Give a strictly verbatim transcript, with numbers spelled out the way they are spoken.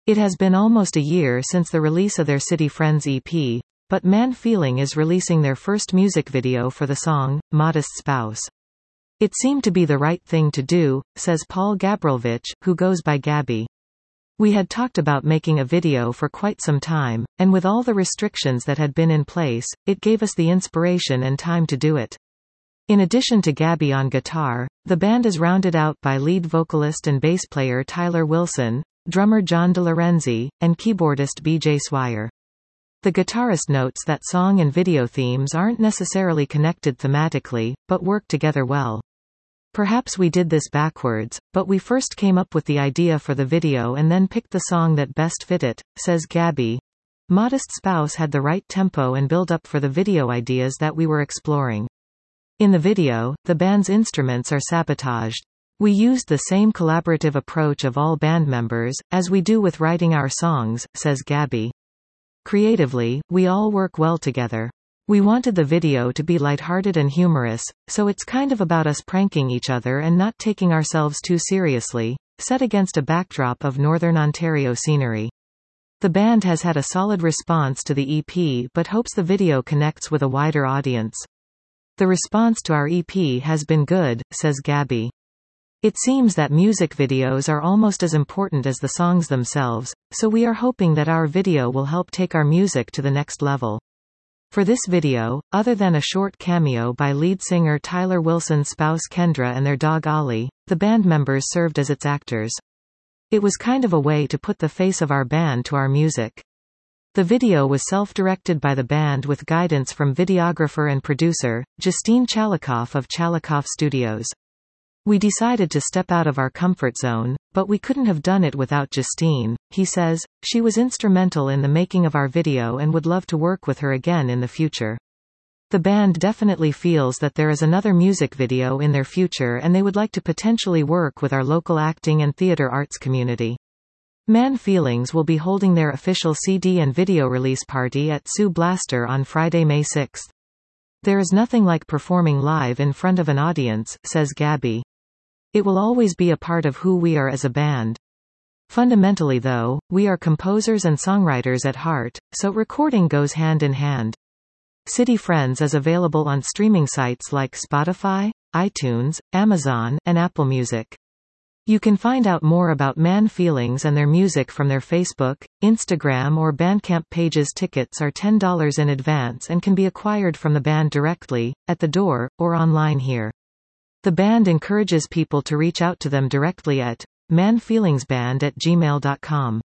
It has been almost a year since the release of their City Friends E P, but Man Feeling is releasing their first music video for the song, Modest Spouse. It seemed to be the right thing to do, says Paul Gabrilevich, who goes by Gabby. We had talked about making a video for quite some time, and with all the restrictions that had been in place, it gave us the inspiration and time to do it. In addition to Gabby on guitar, the band is rounded out by lead vocalist and bass player Tyler Wilson, drummer John DeLorenzi, and keyboardist B J Swire. The guitarist notes that song and video themes aren't necessarily connected thematically, but work together well. Perhaps we did this backwards, but we first came up with the idea for the video and then picked the song that best fit it, says Gabby. Modest Spouse had the right tempo and build-up for the video ideas that we were exploring. In the video, the band's instruments are sabotaged. We used the same collaborative approach of all band members, as we do with writing our songs, says Gabby. Creatively, we all work well together. We wanted the video to be lighthearted and humorous, so it's kind of about us pranking each other and not taking ourselves too seriously, set against a backdrop of Northern Ontario scenery. The band has had a solid response to the E P but hopes the video connects with a wider audience. The response to our E P has been good, says Gabby. It seems that music videos are almost as important as the songs themselves, so we are hoping that our video will help take our music to the next level. For this video, other than a short cameo by lead singer Tyler Wilson's spouse Kendra and their dog Ollie, the band members served as its actors. It was kind of a way to put the face of our band to our music. The video was self-directed by the band with guidance from videographer and producer, Justine Chalikoff of Chalikoff Studios. We decided to step out of our comfort zone, but we couldn't have done it without Justine, he says. She was instrumental in the making of our video and would love to work with her again in the future. The band definitely feels that there is another music video in their future and they would like to potentially work with our local acting and theater arts community. Man Feelings will be holding their official C D and video release party at Sue Blaster on Friday, May sixth. There is nothing like performing live in front of an audience, says Gabby. It will always be a part of who we are as a band. Fundamentally though, we are composers and songwriters at heart, so recording goes hand in hand. City Friends is available on streaming sites like Spotify, iTunes, Amazon, and Apple Music. You can find out more about Man Feelings and their music from their Facebook, Instagram or Bandcamp pages. Tickets are ten dollars in advance and can be acquired from the band directly, at the door, or online here. The band encourages people to reach out to them directly at manfeelingsband at gmail dot com.